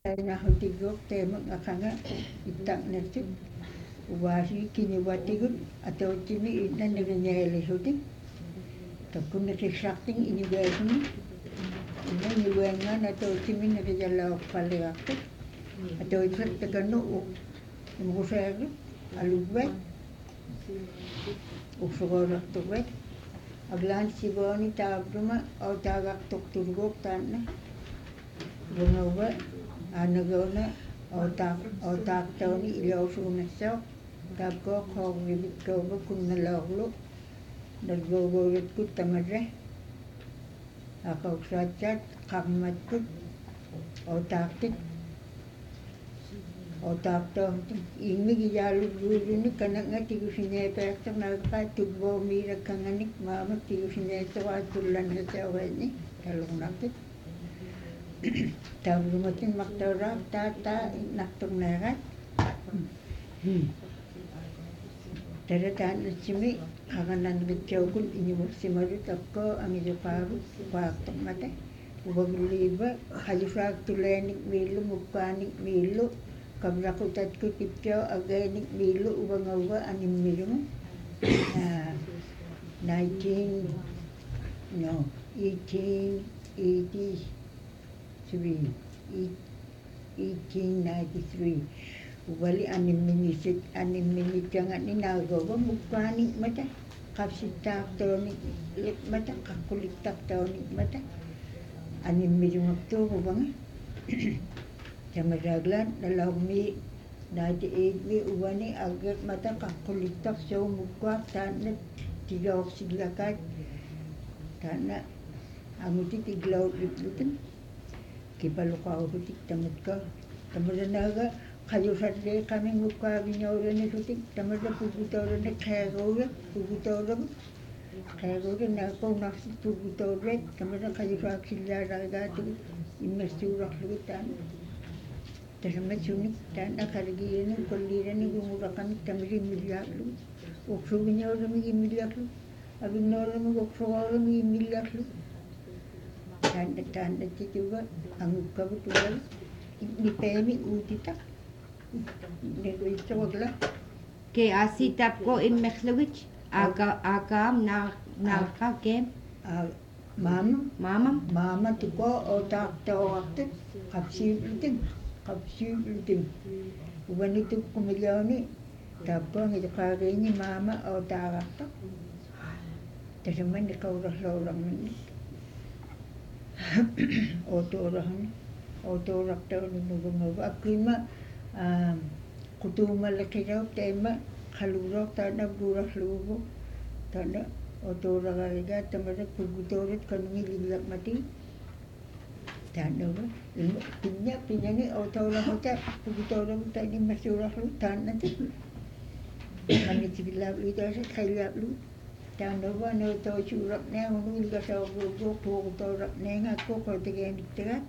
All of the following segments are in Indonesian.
nahutigok tema akanga itak nasi wasi kini watigut atau kini ina naganyali huting takun nakisakting inigasuni ina niwengan atau kini nagajalaw paligakto atau isak tagano musayag alubay usugorak tuwet aglan siboni tabruma o tagak tukturgok tanna bungawa anagona o taktawni ilawsunasaw tapko kogibit ko ba kung nalawlo naggogorit ko tamadre akaw satyat kakmat ko o taktik o taktaw imig iyalog ni kanak nga tigo sinepekta nagka tugbo mirag kanganik mama tigo sinepekta watulan na sa ni talong nakit tabumatin maktarap tata naktong narat tarataan at simi kakanan bityaw kun inyumot si marut ako ang iyaparu paktok mata ubag liba halusag tulenik milo mukpanik milo kabrakutat ko tipyaw aganik milo ubang awa anim milo 1893 ubali anim minit yang ni nagawa mukpanik mata kapsitak tawnik mata kakulitak tawnik mata anim milo ngakto ubang Jamaraglan nalawmi nadi edmi uwani agak mata kakulitak sa umukwa tana tigaw siglakat tana amuti tiglaw litlutin kipalukaw hutik tamad ka tamadanaga kayo sadre kaming mukwa binyawra na hutik tamada pugutawra na kagawra na ako nasi pugutawra tamada kayo sa aksilaragat imasurak lutan Terima sunik dan akargiyan ng kuliran ng gumurakan tamiri milyaklu. Uksubinya orang may milyaklu. Abing na orang may uksuwa may milyaklu. Tanda tituba ang kabutulan. Ni pemi utita. Negwito wagla. Que así tapko in Mexlowich. Agam na kem. Mama tuko o takta o akit. Kapsilutin. Uban itu kumilyaw ni tapos ang itakagay ni mama o tarakta. Tapos naman ikaw-raklaw ni. Otorakta ni nubungawa. Ako'y kutumalaki raw tema kaluraw tana guraklaw. Tana otorakariga tamara pugutorit kanungiligak mati. Tanda ba? Pinya ni otorak mata pugutorak mata ni masurak lu tanda tu. Manit bilab lu dah kailap lu. Tanda ba no to surak ne unu ilga sa go pugutorak ne ngako ko tegen dikterat.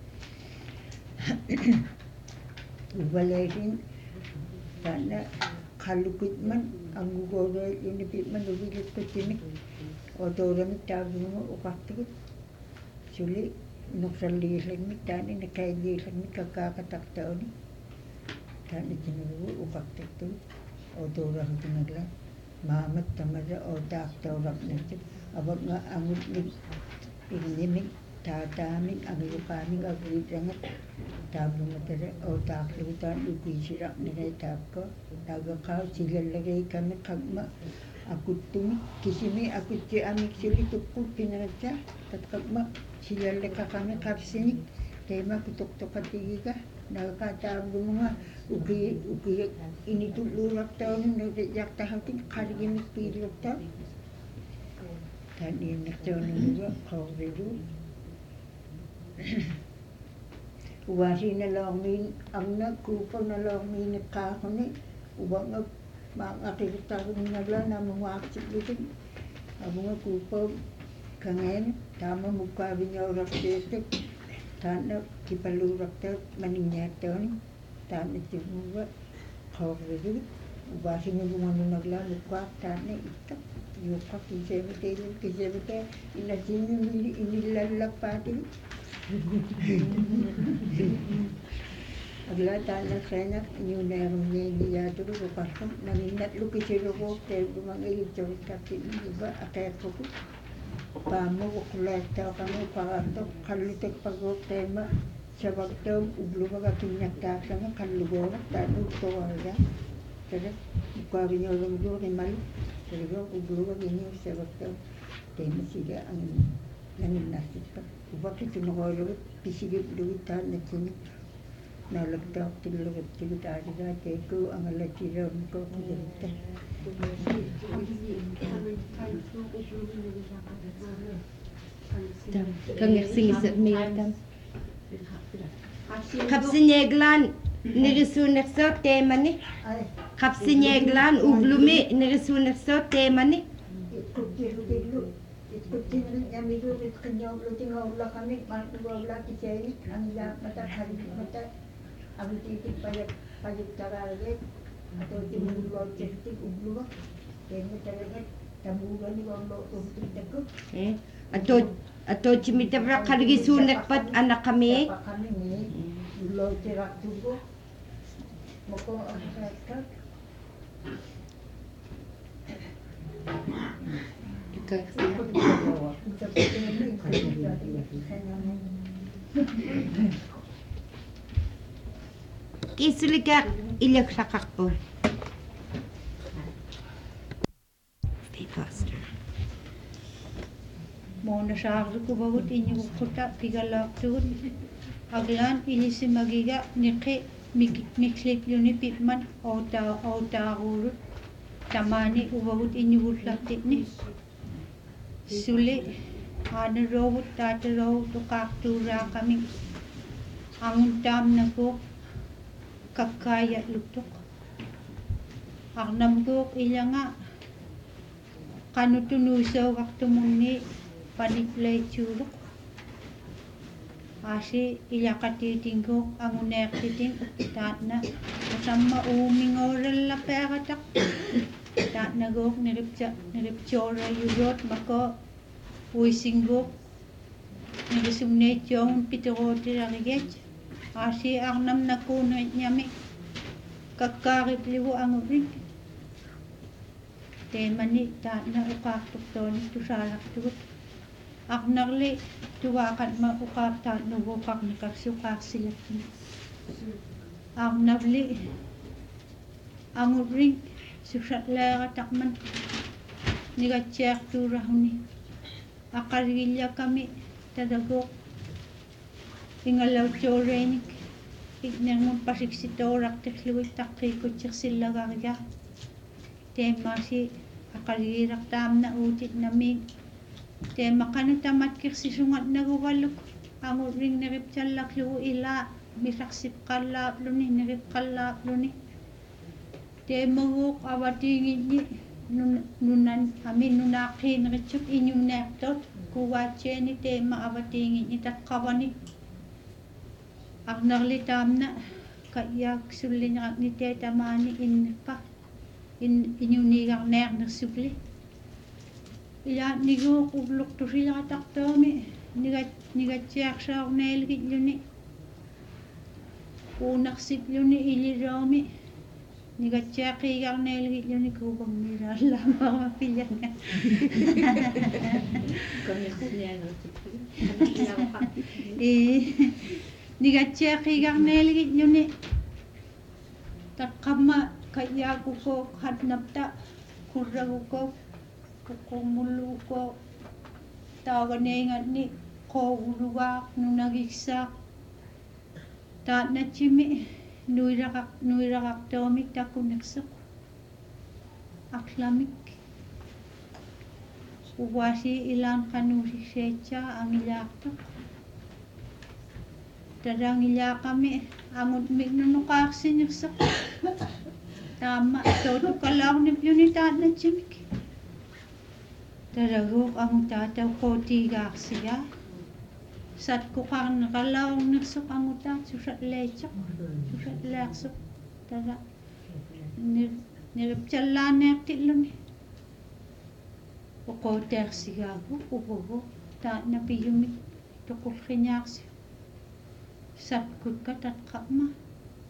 Ubalesin tanda kalukut man ang gugoro inipit man ubilit ko tinik. Otorak tabi mo ukaktikot. Sulit nuksalilang mi tani nakailang mi kakakataktaw ni tani tinubu ukaktakto o dorang tinagla mamat tamara o taktaw rak natin abag nga angut ni inimig tatamig ang lukamig agritangat tablo matara o taklutan upisirak nilay tapko tagakaw silalagay kami kagma akut tumi kisimi akut si amik sili tukul pinarasya tatkagma silalaka kami kapsinik tema kutok-tokat tigiga nakakatago mga ugi initulurak taon nagdadyak tahatin karigimik pilok taon tani naktaon mga kawrido uwasi na lang ang nagkupaw na lang nakakoni uwang mga kikitagon nagla na mga aksip ang mga kupaw kangen tama mukhabi niya orak destek tanda kipalurak ta maninyatan tanda tibuwa kawrido ubasi niya gumano nagla mukha tanda itak yukak kisebete inasin niya inilalak pati Agla tana kena nyunerum ni ya tu ko kasam naminat lu kiciro ko te mga ito kapit ni ba akeko ko pamo ko kuleta kami parato kalutek pagok tema sabagto ublu mga kinyak kanga kalugo ta to wala tere ko rinyo lu ni mal tere ko ublu mga kinyo sabagto tema siga ang namin nasit pa ubaki tinogolo pisigit lu tan na kini nalagdak tilugat tilugat ada keku angala tiro ko kita kangersing miyatam kapsinyeglan nirisunerso temani kapsinyeglan ublumi nirisunerso temani ikutin kami dulu kenyang lu tinggal ulah kami mantu ulah kita ini anda mata hari mata aku titik payah target atau timbul luar titik ublu kami target tamu gani wambo untuk tekuk atau cimitabra kargi sunek pat anak kami ni luar tirak tubuh moko akan Kisulikak ilaksakakpo. Be faster. Mona saardu ko bahut inyo kuta pigalak tuud. Aglan ilisi magiga niki miklip yuni pitman ota urut. Tamani ubahut inyo butlaktit ni. Suli ana robot tata robot kaktura kami. Angun tam na ko kakaya lutok. Arnam ko ilanga kanutunusaw waktu muni paniplay churuk. Asi ilakatiting ko ang unertiting tat na kasama uming oral la peratak. Tat na go niripchora yurot mako uising go nirisumne chong pitoroti ragget. Asi arnam na kuno nyami kakarip liwo ang uring. Temani tat na ukaktok toni tusalak tuot. Aknarli tuwakat ma ukaktat no wokak na kaksukak silat ni. Aknarli ang uring susat lera takman nigatsyak turahuni. Akarigilya kami tadagok ingalaw tsorenik ignang pasiksitorak tekluit takrikot sila garya. Tema si akarigirak tam na utit naming tema kanu tamat kirsi sungat nagugaluk ang uring nirip tsalak lu ila misaksip kalap luni nirip kalap luni. Tema guk awatingin ni nunan amin nunakin ritsuk inyong nektot kuwatse ni tema awatingin ni tatkawani. Aknarli tam na kayak sulin ni teta mani in pa inyong nigang nek nagsubli. Ila nigo kublok to sila taktomi nigatyak sa nelgit yun unaksip yun ilirami nigatyak igang nelgit yun kubang nirala mga pilyan nga. Nigatyak igang nelgit yun takama kaya ko hatnapta kurrago ko kukumulu ko tawanengan ni ko uluwak nung nagiksak tat na chimi nuirakak tomik takunaksak aklamik uwasi ilang kanusi secha ang ilaktak tadang ilak kami angut mig nunukaksin yaksak tama toto kalaw ni pyunitat na chimik. Taragok ang tataw ko tigak siya. Sat ko kang nakalaw nagsok ang utat susat lechak. Susat leksok. Tara. Niriptsalan nektit lumi. Uko ter siya ko. Uko. Ta napiyumik. Tukok kinyak siya. Sat ko katat kama.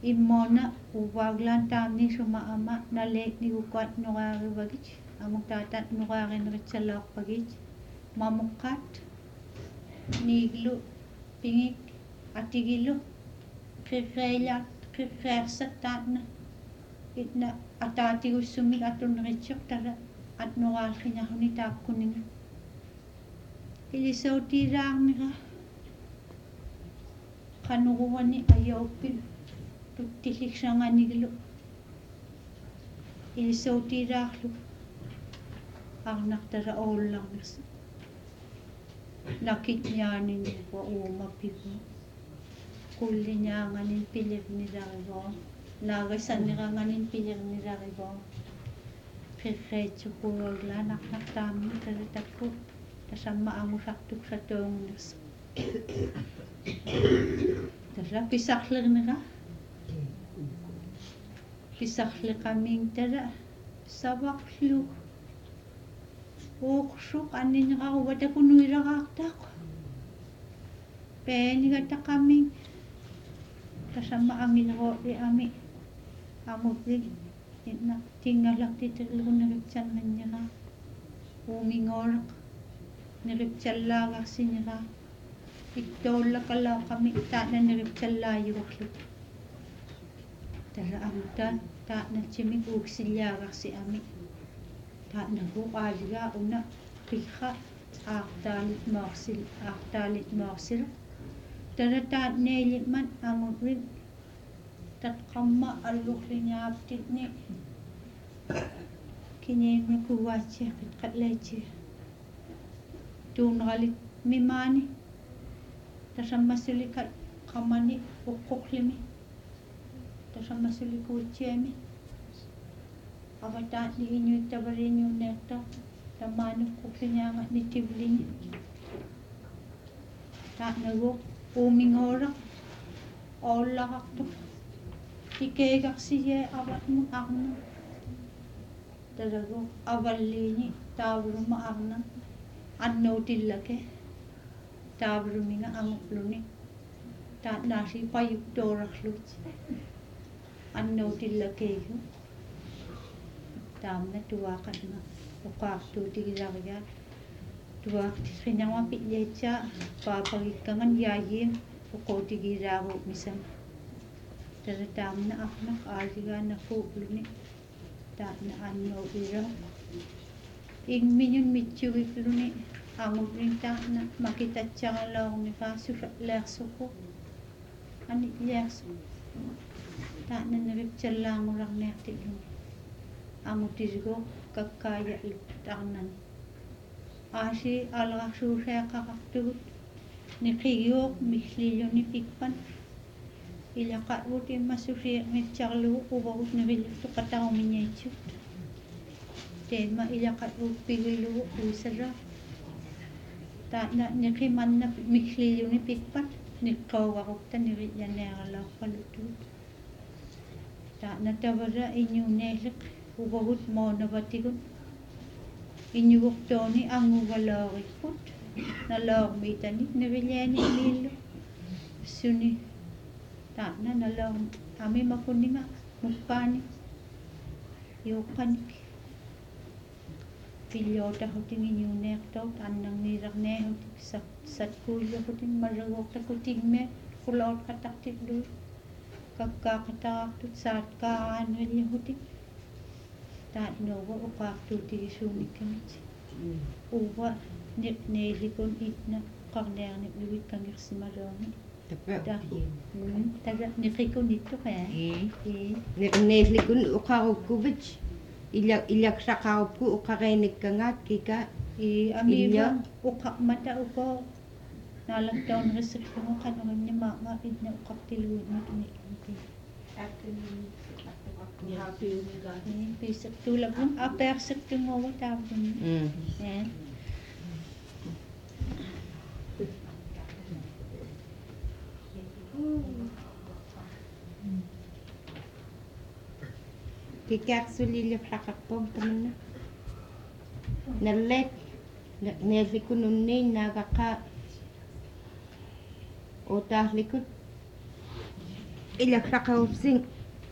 immona uvaglan taamni sumaama naleek nigukwat nuqaarivagit amutatat nuqaarinritsalleorpagit mamuqqaat niiglu pingik atigilu qirreiliart qirreersat taatna itna ataatigussumik atunneritsioq tara atnuqaalqinaruni taakkuninga ilisootiiraarnira qanuquvani ayauppin tuttilliksanganiglu ilisootiiraarlu arnartara oollarnersa nakitñaanin wa uumapigu kulliñaanganin pilirnilarigoa naagassanniranganin pilirnilarigoa qirreetsuquaglaan arnartaamni taratakku tasamma angusartuksatoongunersa tara pisarlernera pisarleqaming tara savaqlu uqsuq annineraruvatakunuilaraartaaq peenigataqaming tasamma angilerooli ami amutlik inna tingalaqtiterluneripsanganniraa uungingooraq neripsallaagarsinniraa ittoollaqalaaqami taatnaneripsallaayuarlut tara amutaan taatnatsimik uuksillaagarsi ami taatnagu qaaligaa una qilqa aartaalit moorsil tara taatneelimman angurrin tatqamma allurliñaaptitni kiniinmi kuvaatsia qatlaitsia tuuneralit mimaani tasammasuli qamani uqquqlimi tasammasuli kuutsiami avataatni iñuittavariñuunneerta tamaani uqquqliñaanga nitivlini taatnagu uumingooraq oollaqartuq tikeegarsiye avatmu arna taragu avalliini taavuruma arna annoutillake taavuruminga anguqluni taatnaasi pajuktoorarlut annoutilakeigu taamna tuaqatna uqaartuutigilariga tuaqtiqinama pitleetsa paapagikkangan yaayim uqootigilaaru misam tara taamna arnaq aaligaanafuuqluni taatna annouira ingmiñun mitsugikluni angurrin taatna makitatsaralaornikaa susalleersuqu anitleersu taatna neripsallaangullarniartigluni angutisigo kakkaajallut arnan aasi alrarsuuseaqaqartugut niqigioq miklilluni pikpan ilaqarvut immassusiiqnitsarlugu uvagut nerillutu qatarumiñaitsut teema ilaqarvut pigillugu uisarra taatna niqimanna miklilluni pikpat niqqaugarukta nirillaneeralaarpalutut taatna tavara iñuuneeliq uvagut moonavatigut iñugurtooni anguvaloorikkut naloormiitanik nirillaani iliillu suni taatna naloor amimakunninga muppaani yuuqqanik pillootahutin iñuuneertoot annarniilarneehutik satkuulluhutin marraguortakutigme quloorqatartilluut kakkaaqatarartut saatkaaraanrilluhutik taatnuuga uqaartuutigisuunikkamit uva neelikun itna qarneerniqlugit kangirsimalooni taga niqikun ittuqaa neerlikun uqarukkuvit ilaksaqarupku uqareenikkagaat kika amiiva uqaqmata uko naalaktauneriserlugu qanurinnimaanga itna uqartiluguitmatuni piisertuulapun apeersertunguugu taavun kikaaqsulilluqaqarpum tamanna nalleek neerlikununniin naagaqa utaarlikut Ilaksaqaupsing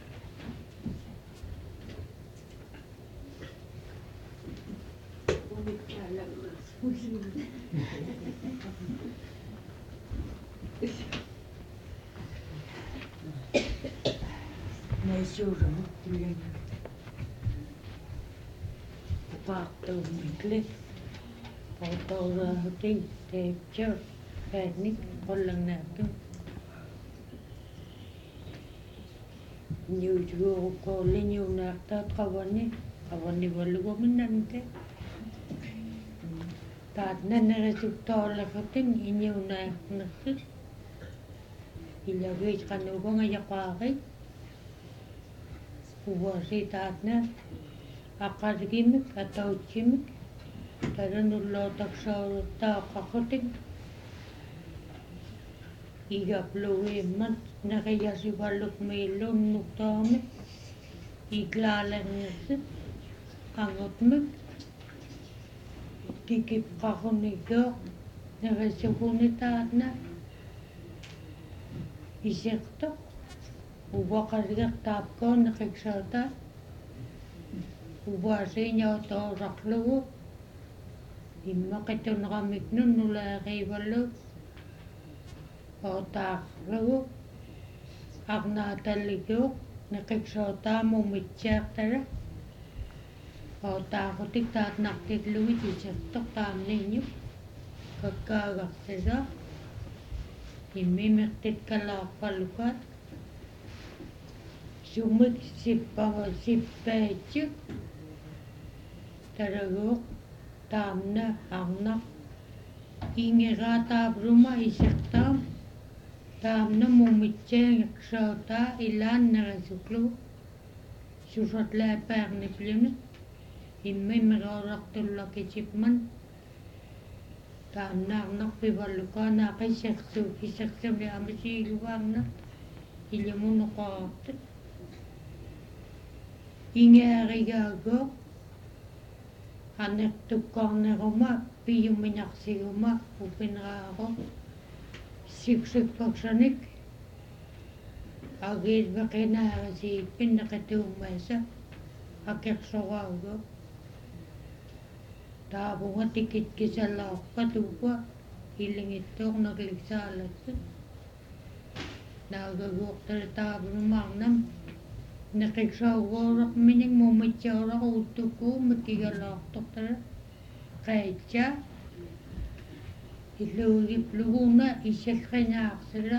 Näisuuramut tulen. Paaqtuumikli. Pautauraa teepchor. Päätnik ollannaattu. Niutuurukoolli niunaartaat qavanni vallugominnante. Taat nannerisuttoorlakutin iniunaarnersit. Ilagiit qanugonga yaqaaqit. Uvuositaatna aqargimik atauchimik taranullootaqsaurutaaqqaqutik igaplugiimmat naqiyasivallukmiillunnuqtaamik iklaalernersit qangutmik kikipqaquniggoq nerisukunitaatna isertoq uwaqaligertaapkoon neqiksauta uwaasiiñautoorarlugu immaqitunqamiknun nulaariivallu ootaarlugu arnaatalligguuq neqiksautaa ootaaqutik taatnartillugit isertoq taamniiñuk kakkaagartisa immimertitkalaarpalukaat sumik sippaitsik talaguuq taamna arnaq ingeraataavruma isertaam taamna mumitseengeksaautaa ilaannerisuklu susatlaappaarnipluni immimeroorartullakisipman taamna arnaq pivallukaanaa qissersami amisiiluvaarna ilumunoqaartat ingaarigaago anertukkaarneruma piyuminarsiguma upineraaro siksipparsanik agiilveqinaarisiippin neqituummaasa akersoraago taavunga tikitkisalaarpat uwa ilingittoornerliksaalattu naagaguuqtala taavunumaarnam neqiksauguuraqminik mumitsaularuuttukkuumik kigalaartortala qaitsa illuugipluguuna issallqinaarsila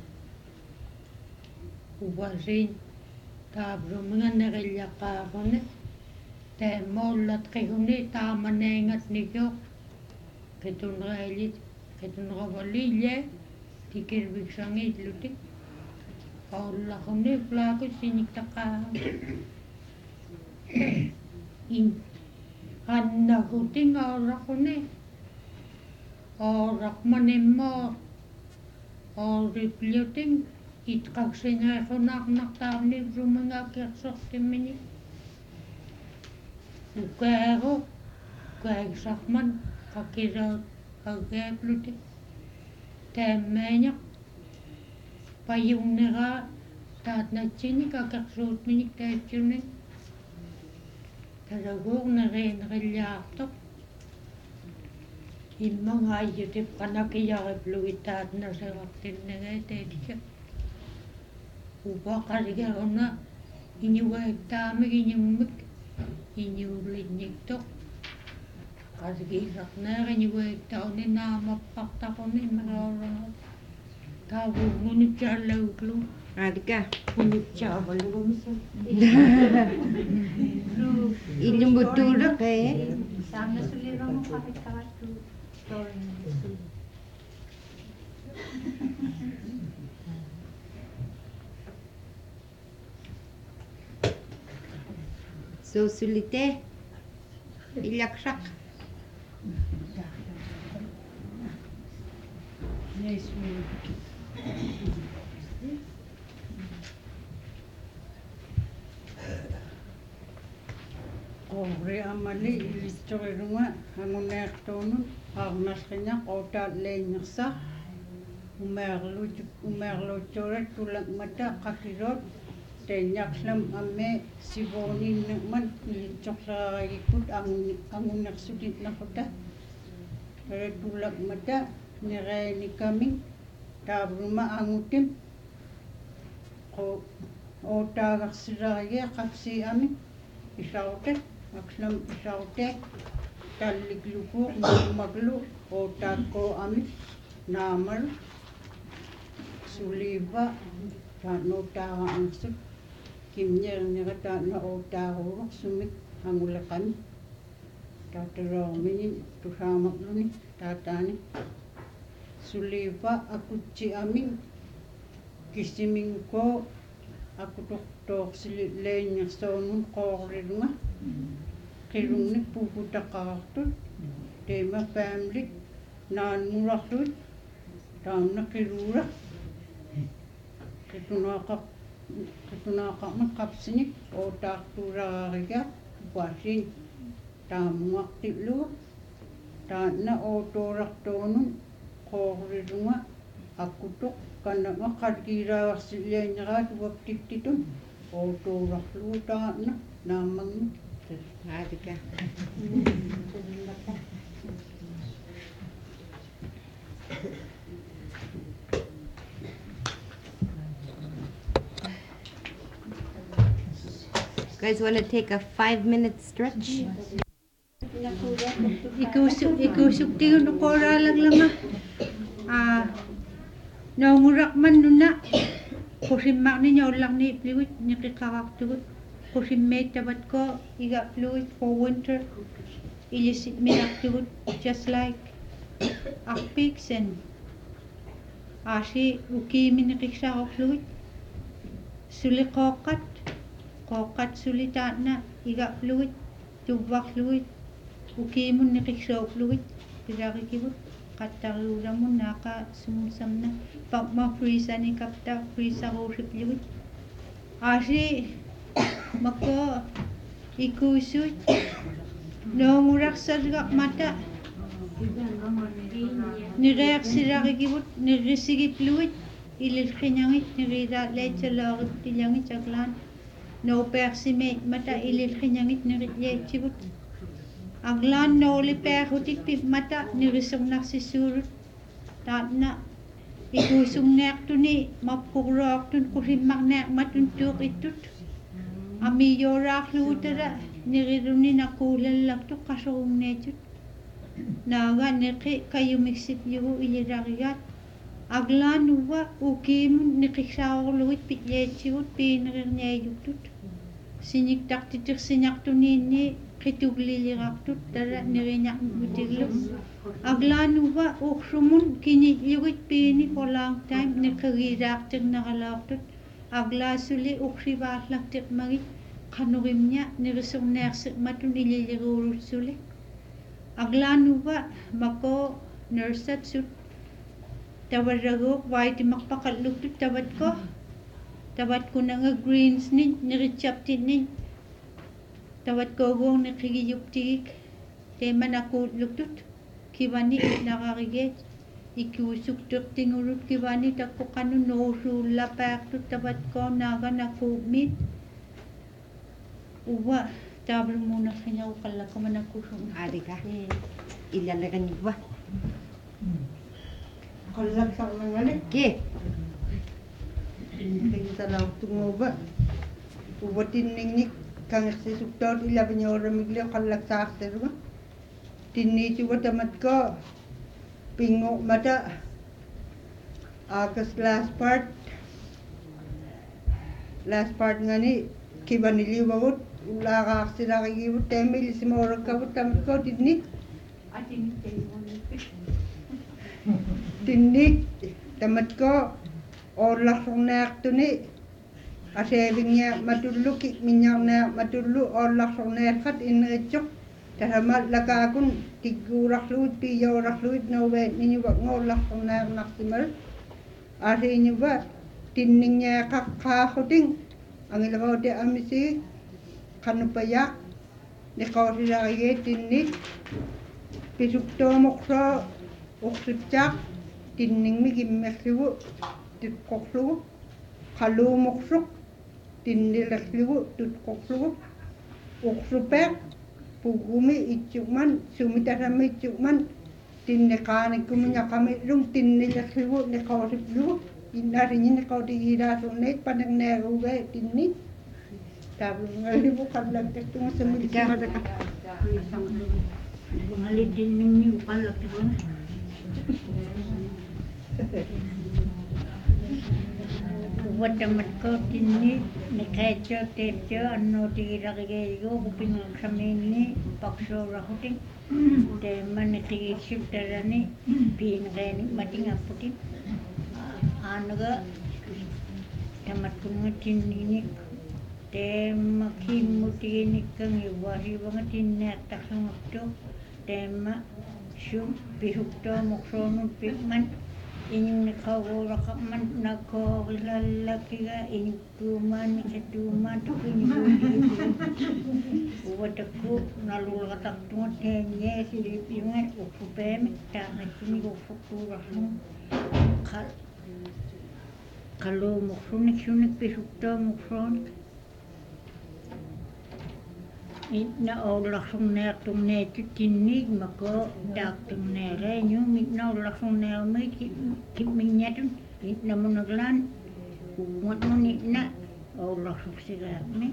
uwasiin taavunuminga neqillaqaaruni taammoollat qiguni taamaneangatnikioq qituneravalille tikirviksangiillutik Ollaqunni plaakus siniktaqaa in annahuting ooraqunni ooraqmanimmoo ooripluting itqaqsineequnarnartaarni rumingakersortimmini ukaagigsarman qakisaut ageaplutik taammaaniq payunneraa taatnatsinik akersuutminik taatsunik talaguurneriinerillaartoq immangaayutip qanakiyariplugi taatnaserartinnagaa taatsa upaqaligeruna iñugaaktaamik iñummik iñuullinniktoq qasigiisarneeri iñugaaktauni naamappartaquni immeroorunat taavungunitsaallaguklu adika unitsaavalugumisu ilumutuuleqee saamnasuliramu qahittarattu toorinasu suusulite ilaksaq Riamali ilistorunga hanguneertuunun arnalqinaq ootaalliinnersa umerluturat tulak mata kakirot tenyaklam ame sivonin man ilitsoklaragikut angunaksudit nakota tulak mata nireni kaming tabruma angutim ko otagaksirage kapsi ami isautek akslam isautek talikluku maglu otako ami namal suliva tano taga angsut kimnya nira tano otago sumit angulakan tatarong mini tusamak luni tatani suliva akutsi amin kisiming ko aku tok sililenya sonun qorirunga kirungni puputakaktu tema family nan murakut tamna kirura ketunaka makapsini otak turariga wasin tamuak tilu tanna otorak tonun qorirunga aku tok kana makadira silenya waktu titun otorak lu tanna namang Adika. Guys, want to take a 5-minute stretch? Ikusuk tingin ko ralang lama. Nangurak man nuna. Kusimak ni nyaulang ni pliwit ni kikakaktugot. Kusimek tabat ko iga fluid for winter. Ilisit minaktugot just like akpiks and asi uki minikiksa fluid. Suli kokat sulita na iga fluid. Tubak fluid. Uki mo nikiksa fluid. Piraki katarura mo naka sumusam na. Pagma-freeze ni kapta freeze ako fluid. Asi mako ikusut nongurak sargak mata nireak sirakikibut nirisigi fluid ilil kinyangit nirida lechalagit tilyangit chaklan no persimet mata ilil kinyangit niryechibut aglan no li perhutik pip mata nirisong naksisurut tatna ikusung nek tuni mapurok tun kusimak nek matuntuk itut Ami yorak lutera niruni nakulan lakto kasong nejut naga niki kayu mixip yugo iliragat aglan uwa ukim nikiksaw luit pityechiut pinirneyutut sinik taktitir sinak tunini kitugliliraktut tara nirinyak butiglo aglan uwa uksumun kini yugut pini for long time nikigiraktir nakalaktut agla suli ukribat laktik magit kanurimnya nirisong nersik matun ililirurut suli agla nuba mako nursat sut tawaragok waiti makpakaluktut tabat ko nga greens ni nirichaptin ni tabat ko gong nakigiyuptigik tema nakutlutut kibani nakakigit ikusuk tingurut kibani takko kanu nosula paktu tabat ko naga nakumit uwa tabel muna kanya ukala ko manakusung Adika. Ilalagan niyo ba? Kalak sa nangalit. Okay. Tingin sa laut tungoba. Ubatin ningnik kang sisuktor ilaban niya oramigli kalak sa akter ba. Tinni chuba tamat ko. Pingo mata. Akas last part nga ni kibanili bagut. Ula ka aksira kagibut temil simorag kabut tamat ko tinni. Tinnik tamat ko orlak songnak tuni asebingnya matullu ki minyarna matullu orlak songnak kat inrecok tahamat lakakun tigurak luit piyorak luit nawe ninyo ba ngorlak songnak naksimal asinyo ba tinningnya kakhuting ang ilabaw de amisi kanupayak ni kausirage tinnik pisukto mokso uksipchak tinning kimmerlugu tutqorlugu qaluumorsuq tinnillerlugu tutqorlugu ursupeq pugumi itsuman sumitarami itsuman tinneqaanikkumiñaqamitlum tinnillerlugu neqausiplugu innariñi neqautigiiraasuunait panaqneeruuge tinni taavlungallivu qallaktattunga samilsimataka Ngali tinning ni qallaktugun. Watamatko tinni neqaitso teetso annuutigilaqigeerugu kupingaksamiinni paksuurahutin teemma neqigissuttarani piinqeeni matingapputin aanaga tamatkunga tinninik teemma kimmutiginikkangi wasiivanga tinneertarlungaptu teemma sum pisuktoomuksoonun pikman ininniqaguuraqarman nakkoorilallakiga inikkuumaan nikatuumaan tukinikuutigipugun uvatakku nalulqatartunga teeniyeesilipiunga uksupeemik taaqattuni uksukkuurarlung qaluumuksunik sunik pisuktoomuksoonuk itna oullarsunneertunneetu tinniik makoo taaqtunneereeñu mitna oullarsunneermik kimmiññatun itnamunaglaan uungatmun itna oullarsuksigaaqmi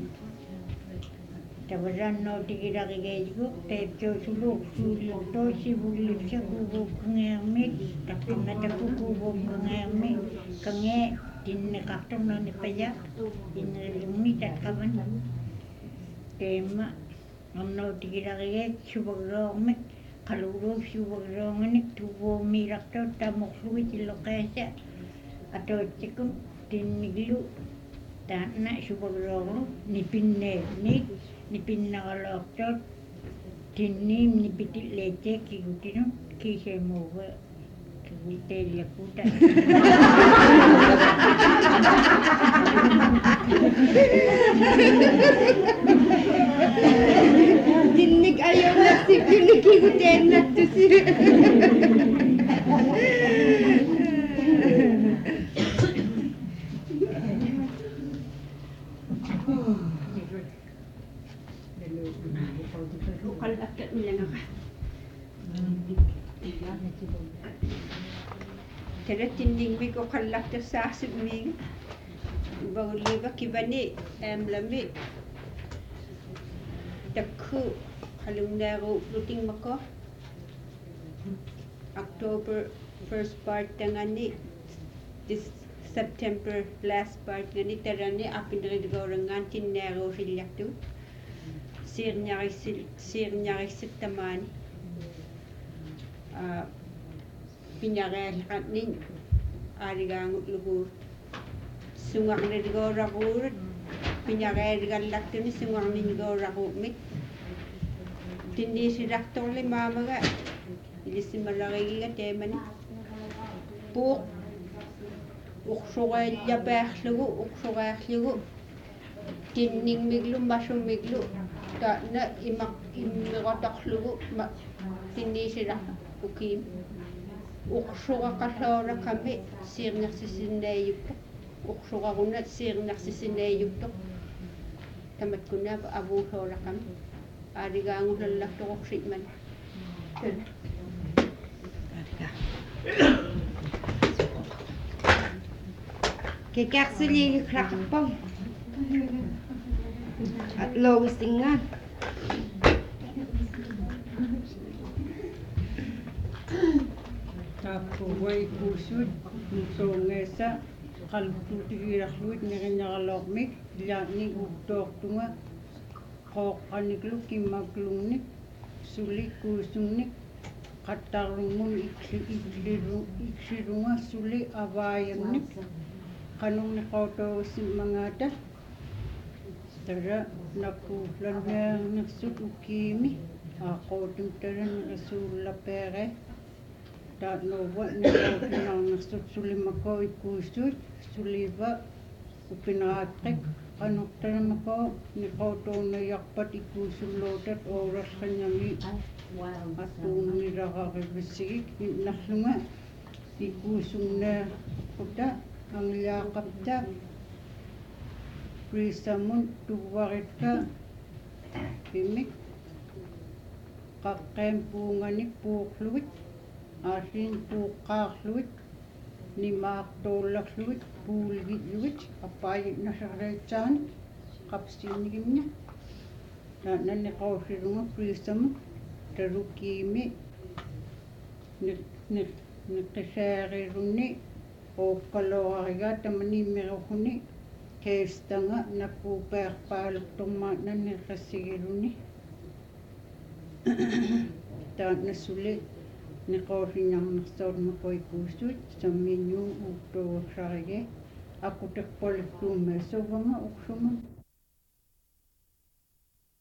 tavasannoutigilaqigeeguq teetsoosuluuq suuliortoi sivullipsa kuuvuukkangeermik taqqunataku kuuvuukkangeermi kangee tinneqartornaniqaja innerilungi tatqavan teemma annoutigilaqigeek suvagroormik qaluuruuk suvagroonganik tuvuumiilartoot taamorlugit illoqeesa atootsikun tinniglu taanna suvagroorlu nipinneernik nipinnaqaloortoot tinniim nipitilleetseek kigutinun kiiseemuuga kiguiteellakuuta Tinnik ayoonnassik yunikiguteenattusi. Qallakkat milanaqa. Tarattinnikmik uqallaqtassaarsipiig bagulliva kivani aamlami takku qalunneeru lutingmako October first part tangani this September last part ngani tarani apinridigoorangaan tinneeruusillaktu siirñarissitamaani pinyareelqatnin aaligaangutluguut sungarnirigooraquurut pinyareeligallaktuni sungarnirigooraquutmik tinniisilaqtorli maamaga ilissimalaqigiga teemani puuq uqsuqeellapeerlugu tinningmiglu masummiglu taana immiqotorlugu tinniisilaq ukiim uqsuqaqallooraqami siirnersisinneeyuptuq uqsuqaruna siirnersisinneeyuptuq tamatkunaapa avuusooraqami aaligaangullallartoqorsi'man Kekaksuliikraqpam loogisingaan taappuwai kuusut soongeessa qaluttuutigiilarluit neriñaraloormik ilaatni uuktoortunga qooqqaniklu kimmaklungnik sulik kuusungnik qattarlungmun iksilunga suli avaayamnik qanungniqautoogissimmangaata tara nakkuullanneernersut ukiimi aaqootum talannerasuullapeere taatnuuva niqaupinarnersut sulimakoo ikkuissuut suliva upineraatqik qanortalamakoo niqautuunayarpat ikkuisulluutat ourarqañami attuunnilaqarivassigik innarlunga Ikusunna kuta angliaqapta prisamun tuwaritka pimik qaqqeempuunganik puuqlugit aasin puuqqaarlugit nimaaqtuullarlugit puuligitlugit appaayitnasarleitsaanik qapsiinigimna taananni qausilunga prisamun tarukiimi niqqisaarirunni ooqqaloorigaa tamaniimmeruhuni keestanga nappuupeerpaaluktormaatnanni qassigilunni taannasuli niqausinnarnersoot meqoikuusuut sammiinnuun uuttuugersarige aquteqqualikkuumma suvanga uqsumun